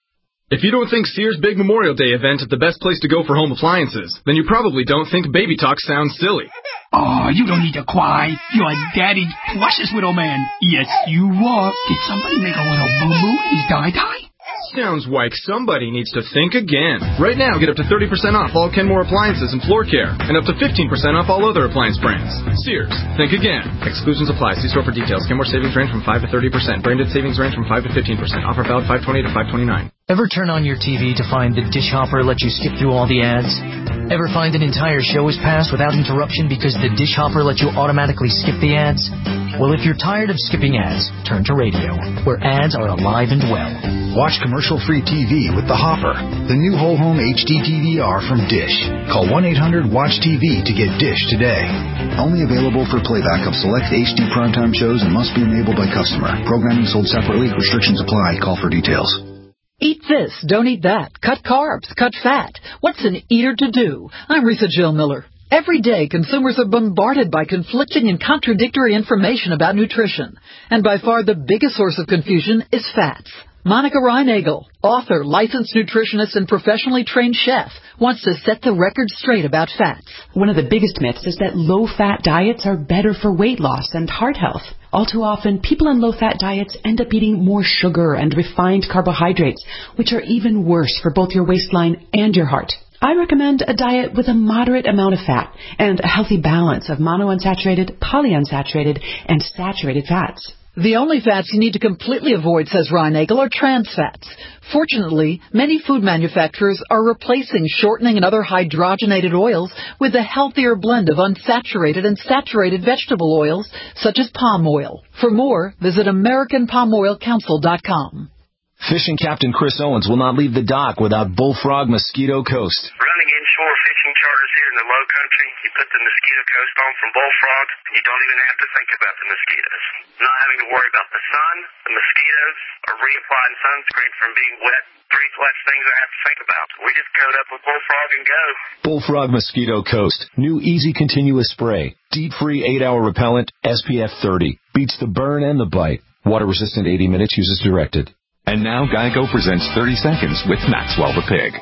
If you don't think Sears' big Memorial Day event is the best place to go for home appliances, then you probably don't think Baby Talk sounds silly. Oh, you don't need to cry. You're Daddy's precious little man. Yes, you are. Did somebody make a little boo-boo in his die-die? Sounds like somebody needs to think again. Right now, get up to thirty percent off all Kenmore appliances and floor care, and up to fifteen percent off all other appliance brands. Sears, think again. Exclusions apply. See store for details. Kenmore savings range from five to thirty percent. Branded savings range from five to fifteen percent. Offer valid five twenty to five twenty-nine. Ever turn on your T V to find the dish hopper let you skip through all the ads? Ever find an entire show is passed without interruption because the dish hopper lets you automatically skip the ads? Well, if you're tired of skipping ads, turn to radio, where ads are alive and well. Watch commercial-free T V with the Hopper, the new whole home H D D V R from Dish. Call one eight hundred watch T V to get Dish today. Only available for playback of select H D primetime shows and must be enabled by customer. Programming sold separately. Restrictions apply. Call for details. Eat this, don't eat that. Cut carbs, cut fat. What's an eater to do? I'm Risa Jill Miller. Every day, consumers are bombarded by conflicting and contradictory information about nutrition. And by far the biggest source of confusion is fats. Monica Reinagel, author, licensed nutritionist, and professionally trained chef, wants to set the record straight about fats. One of the biggest myths is that low-fat diets are better for weight loss and heart health. All too often, people on low-fat diets end up eating more sugar and refined carbohydrates, which are even worse for both your waistline and your heart. I recommend a diet with a moderate amount of fat and a healthy balance of monounsaturated, polyunsaturated, and saturated fats. The only fats you need to completely avoid, says Reinagel, are trans fats. Fortunately, many food manufacturers are replacing shortening and other hydrogenated oils with a healthier blend of unsaturated and saturated vegetable oils, such as palm oil. For more, visit American Palm Oil Council dot com. Fishing Captain Chris Owens will not leave the dock without Bullfrog Mosquito Coast. Running inshore fishing charters here in the low country, you put the Mosquito Coast on from Bullfrog, and you don't even have to think about the mosquitoes. Not having to worry about the sun, the mosquitoes, or reapplying sunscreen from being wet. Three less things I have to think about. We just coat up with Bullfrog and go. Bullfrog Mosquito Coast. New easy continuous spray. Deep-free eight hour repellent. S P F thirty. Beats the burn and the bite. Water resistant eighty minutes. Uses directed. And now Geico presents thirty seconds with Maxwell the Pig.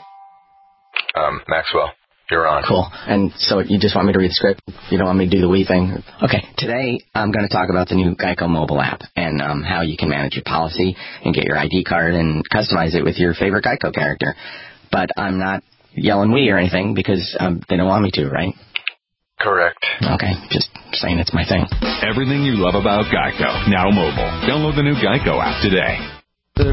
Um, Maxwell, you're on. Cool. And so you just want me to read the script? You don't want me to do the wee thing? Okay. Today I'm going to talk about the new Geico mobile app and um, how you can manage your policy and get your I D card and customize it with your favorite Geico character. But I'm not yelling wee or anything because um, they don't want me to, right? Correct. Okay, just saying it's my thing. Everything you love about Geico, now mobile. Download the new Geico app today. All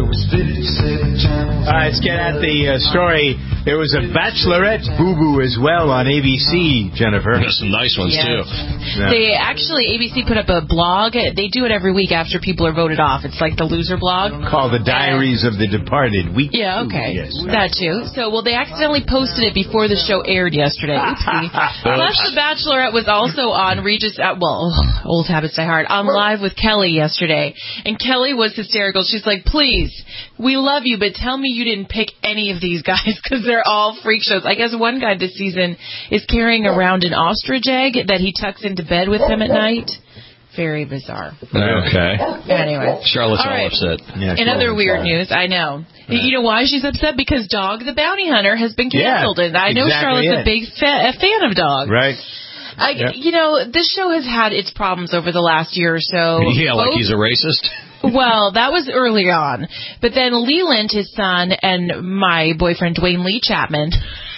right, let's get at the uh, story. There was a Bachelorette boo-boo as well on A B C, Jennifer. There's some nice ones, yes. too. Yeah. They actually, A B C put up a blog. They do it every week after people are voted off. It's like the loser blog. Called The Diaries and, of the Departed. Week yeah, two. okay. Yes. That, too. So, well, they accidentally posted it before the show aired yesterday. Oopsie. Plus, The Bachelorette was also on Regis, uh, well, old habits die hard, on Live with Kelly yesterday. And Kelly was hysterical. She's like, please, we love you, but tell me you didn't pick any of these guys because they're all freak shows. I guess one guy this season is carrying around an ostrich egg that he tucks into bed with him at night. Very bizarre. Okay. Anyway. Charlotte's all all right. upset. Yeah, In other weird news, I know. Yeah. You know why she's upset? Because Dog the Bounty Hunter has been canceled. Yeah, and I know exactly Charlotte's it. a big fa- a fan of Dog. Right. I, yep. You know, this show has had its problems over the last year or so. Yeah, Both, like he's a racist? Well, that was early on. But then Leland, his son, and my boyfriend, Dwayne Lee Chapman,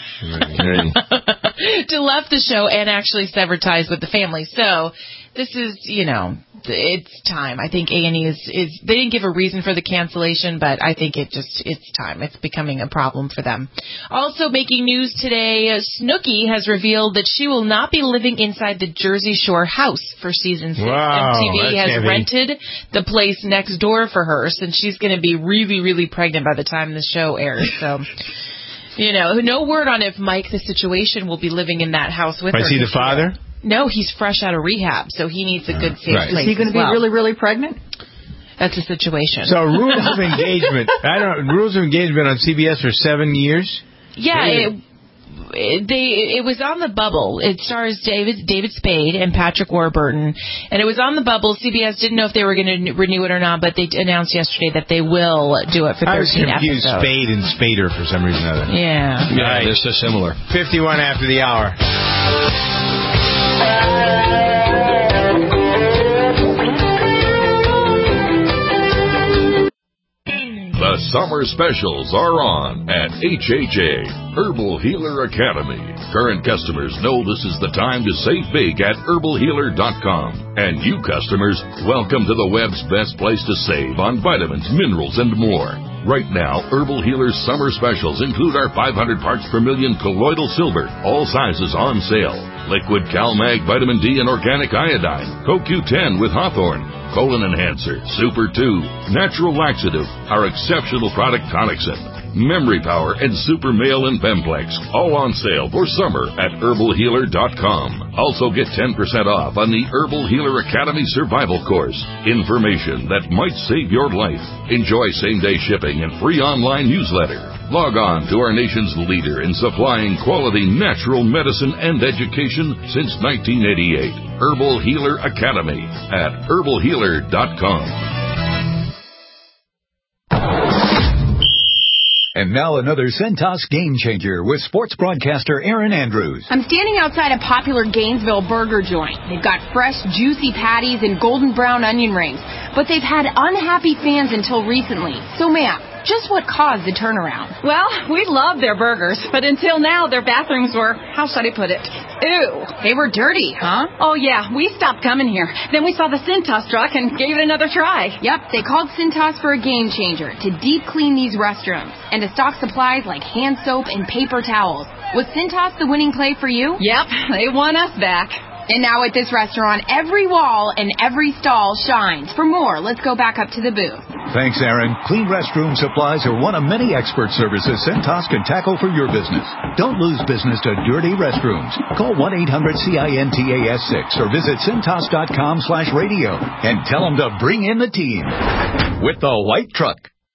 to left the show and actually severed ties with the family. So this is, you know, it's time. I think A and E is, is, they didn't give a reason for the cancellation, but I think it just, it's time. It's becoming a problem for them. Also making news today, Snooki has revealed that she will not be living inside the Jersey Shore house for season six. Wow, M T V has heavy. rented the place next door for her, since she's going to be really, really pregnant by the time the show airs. So, you know, no word on if Mike, the situation, will be living in that house with her. Is he the father? No, he's fresh out of rehab, so he needs a good safe right. place. Is he going to be well. really, really pregnant? That's a situation. So rules of engagement. I don't rules of engagement on C B S for seven years. Yeah, it, they it was on the bubble. It stars David David Spade and Patrick Warburton, and it was on the bubble. C B S didn't know if they were going to renew it or not, but they announced yesterday that they will do it for thirteen I was confused episodes. Spade and Spader for some reason or other. Yeah. Yeah, Right. they're so similar. fifty-one after the hour. The summer specials are on at H H A, Herbal Healer Academy. Current customers know this is the time to save big at herbal healer dot com. And you customers, welcome to the web's best place to save on vitamins, minerals, and more. Right now, Herbal Healer's summer specials include our five hundred parts per million colloidal silver, all sizes on sale. Liquid CalMag Vitamin D and Organic Iodine, Co Q ten with Hawthorne, Colon Enhancer, Super two, Natural Laxative, our exceptional product Tonicsyn, Memory Power, and Super Male and Bemplex, all on sale for summer at herbal healer dot com. Also get ten percent off on the Herbal Healer Academy Survival Course. Information that might save your life. Enjoy same-day shipping and free online newsletter. Log on to our nation's leader in supplying quality natural medicine and education since nineteen eighty-eight. Herbal Healer Academy at herbal healer dot com. And now another Centos Game Changer with sports broadcaster Aaron Andrews. I'm standing outside a popular Gainesville burger joint. They've got fresh, juicy patties and golden brown onion rings, but they've had unhappy fans until recently. So, ma'am, just what caused the turnaround? Well, we love their burgers, but until now, their bathrooms were, how should I put it? Ew. They were dirty, huh? Oh, yeah, we stopped coming here. Then we saw the Cintas truck and gave it another try. Yep, they called Cintas for a game changer, to deep clean these restrooms, and to stock supplies like hand soap and paper towels. Was Cintas the winning play for you? Yep, they won us back. And now at this restaurant, every wall and every stall shines. For more, let's go back up to the booth. Thanks, Aaron. Clean restroom supplies are one of many expert services Cintas can tackle for your business. Don't lose business to dirty restrooms. Call one eight hundred C I N T A S six or visit cintas dot com slash radio and tell them to bring in the team with the white truck.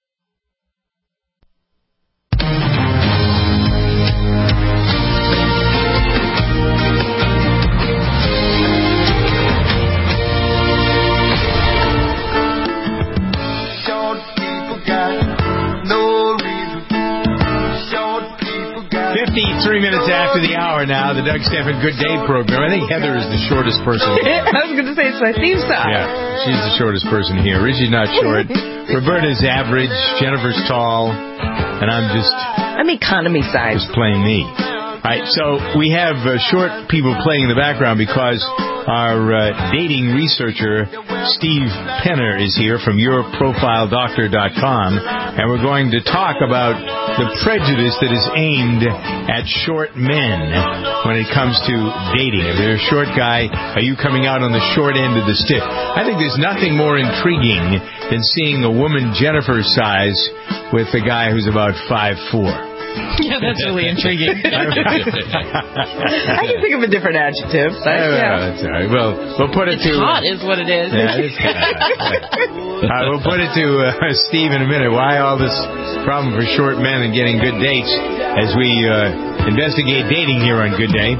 fifty-three minutes after the hour now, the Doug Stanford Good Day program. I think Heather is the shortest person here. I was going to say it's my theme song. Yeah, she's the shortest person here. Richie's not short. Roberta's average. Jennifer's tall. And I'm just... I'm economy size. Just plain me. All right, so we have uh, short people playing in the background because our uh, dating researcher, Steve Penner, is here from your profile doctor dot com, and we're going to talk about the prejudice that is aimed at short men when it comes to dating. If you're a short guy, are you coming out on the short end of the stick? I think there's nothing more intriguing than seeing a woman Jennifer's size with a guy who's about five foot four. Yeah, that's really intriguing. I can think of a different adjective. But, yeah. yeah. That's all right. Well, we'll put it it's to... hot is what it is. Yeah, it's all right, we'll put it to uh, Steve in a minute. Why all this problem for short men and getting good dates as we uh, investigate dating here on Good Day.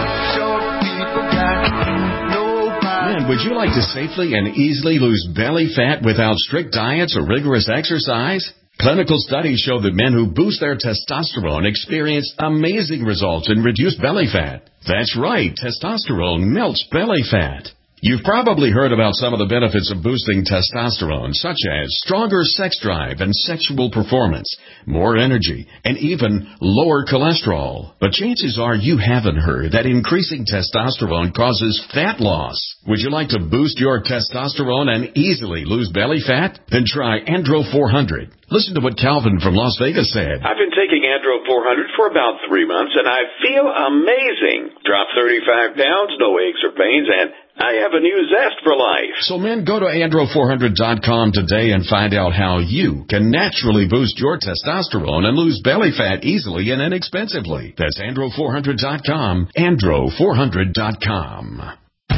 Man, would you like to safely and easily lose belly fat without strict diets or rigorous exercise? Clinical studies show that men who boost their testosterone experience amazing results in reduced belly fat. That's right, testosterone melts belly fat. You've probably heard about some of the benefits of boosting testosterone, such as stronger sex drive and sexual performance, more energy, and even lower cholesterol. But chances are you haven't heard that increasing testosterone causes fat loss. Would you like to boost your testosterone and easily lose belly fat? Then try Andro four hundred. Listen to what Calvin from Las Vegas said. I've been taking Andro four hundred for about three months, and I feel amazing. Dropped thirty-five pounds, no aches or pains, and I have a new zest for life. So, men, go to andro four hundred dot com today and find out how you can naturally boost your testosterone and lose belly fat easily and inexpensively. That's andro four hundred dot com, andro four hundred dot com.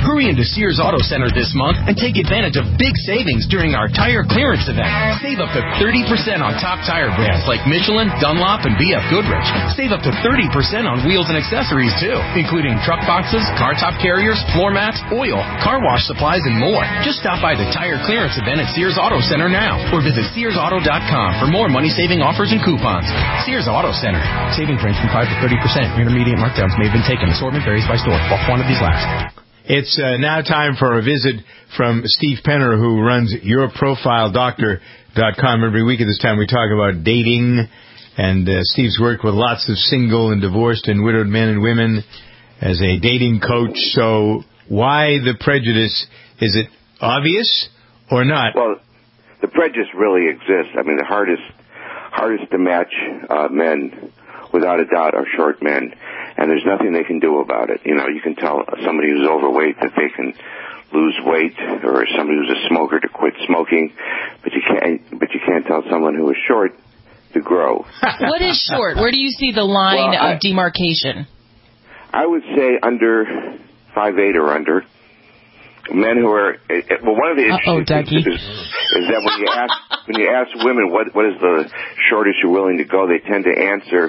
Hurry into Sears Auto Center this month and take advantage of big savings during our tire clearance event. Save up to thirty percent on top tire brands like Michelin, Dunlop, and B F Goodrich. Save up to thirty percent on wheels and accessories, too, including truck boxes, car top carriers, floor mats, oil, car wash supplies, and more. Just stop by the tire clearance event at Sears Auto Center now or visit Sears Auto dot com for more money-saving offers and coupons. Sears Auto Center. Savings range from five to thirty percent. Intermediate markdowns may have been taken. Assortment varies by store. While quantities last. It's uh, now time for a visit from Steve Penner, who runs your profile doctor dot com. Every week at this time we talk about dating, and uh, Steve's worked with lots of single and divorced and widowed men and women as a dating coach. So why the prejudice? Is it obvious or not? Well, the prejudice really exists. I mean, the hardest hardest to match uh, men, without a doubt, are short men. And there's nothing they can do about it. You know, you can tell somebody who's overweight that they can lose weight, or somebody who's a smoker to quit smoking, but you can't. But you can't tell someone who is short to grow. What is short? Where do you see the line well, I, of demarcation? I would say under five eight or under. Men who are well, one of the interesting things is, is that when you ask when you ask women what what is the shortest you're willing to go, they tend to answer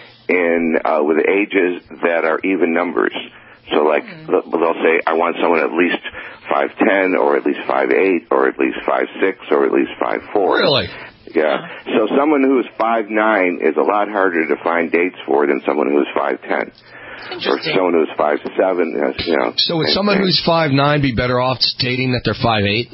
in uh, with ages that are even numbers. So, like, mm. they'll say, I want someone at least five ten, or at least five eight, or at least five six, or at least five four. Really? Yeah. So someone who is five nine is a lot harder to find dates for than someone who is five ten. Or someone who's five seven, you know. So would someone thing. who's five nine be better off dating that they're five eight?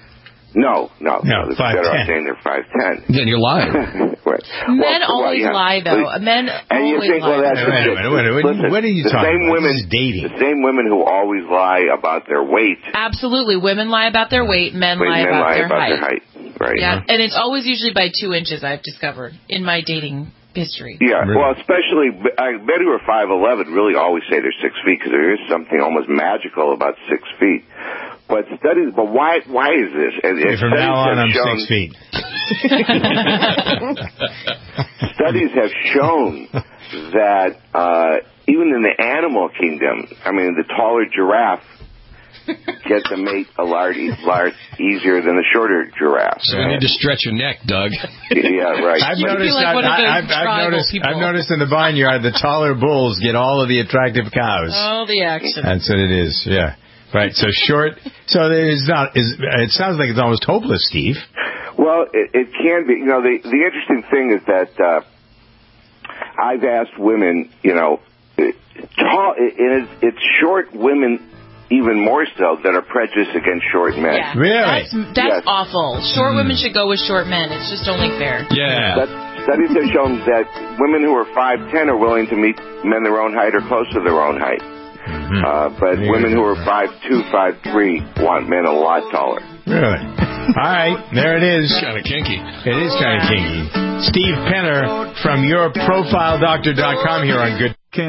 No, no, no. no five better ten. off saying they're five ten. Then you're lying. Right. Men well, always well, yeah. lie, though. But, Men and always you think, lie. well, that's wait, wait, wait, wait, wait. Listen, what are you the talking same about? Women, this is dating. The same women who always lie about their weight. Absolutely. Women lie about their weight. Men Wait, lie, men about, lie their, about height. their height. Right. Yeah, and it's always usually by two inches, I've discovered, in my dating history. Yeah, really? Well, especially uh, men who are five eleven really always say they're six feet because there is something almost magical about six feet. But studies, but why? Why is this? And, and from now on, I'm shown, six feet. Studies have shown that uh, even in the animal kingdom, I mean, the taller giraffe gets a mate a lot, lot easier than the shorter giraffe. So you need to stretch your neck, Doug. Yeah, right. I've noticed, like I've, I've, I've, noticed I've noticed in the barnyard the taller bulls get all of the attractive cows. All the action. That's what it is, yeah. Right, so short, so there's not, is, it sounds like it's almost hopeless, Steve. Well, it, it can be. You know, the, the interesting thing is that uh, I've asked women, you know, tall, it, it's, it's short women even more so that are prejudiced against short men. Yeah. Really? That's, that's yes. awful. Short mm. women should go with short men. It's just only fair. Yeah. That, studies have shown that women who are five ten are willing to meet men their own height or close to their own height. Mm-hmm. Uh, but yeah. women who are five two, five three want men a lot taller. Really? All right, there it is. It's kind of kinky. It is kind of kinky. Steve Penner from your profile doctor dot com here on Good.